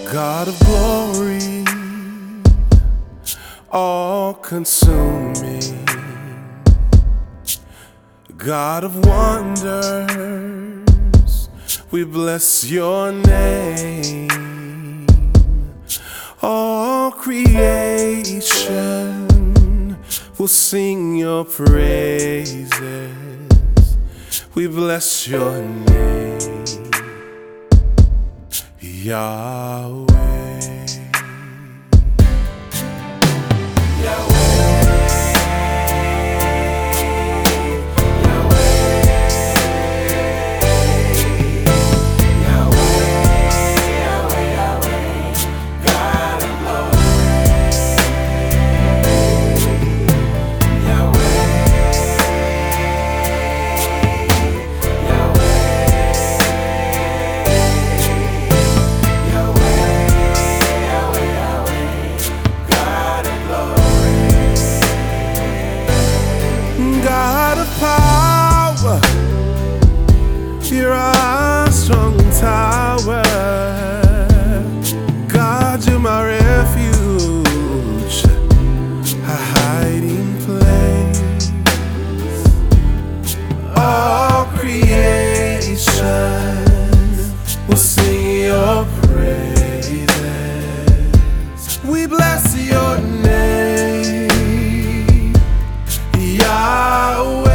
God of glory, all consuming, God of wonders, we bless your name. All creation will sing your praises. We bless your name, Yahweh. God of power, you're our strong tower. God, you're my refuge, a hiding place. All creation will sing your praises. We bless your name, Yahweh.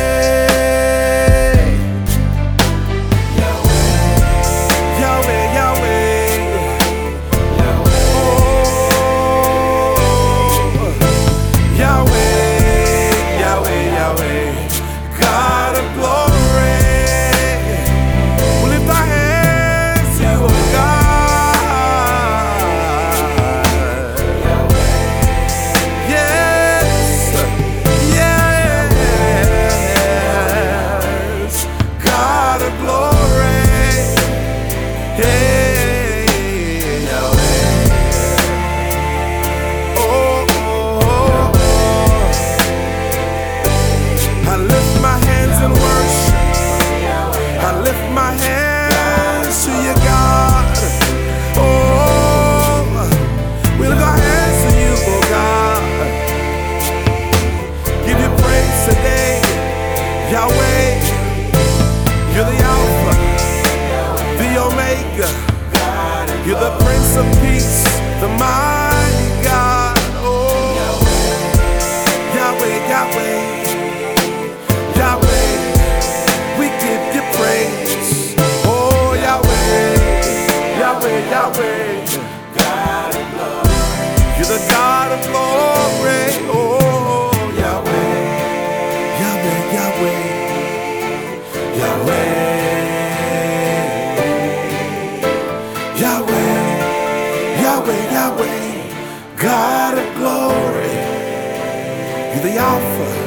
Yahweh, you're the Alpha, the Omega, you're the Prince of Peace, the mighty God. Oh, Yahweh, Yahweh, Yahweh, we give you praise. Oh, Yahweh, Yahweh, Yahweh, you're the God of glory. Oh, Yahweh, Yahweh, God of glory, you're the Alpha,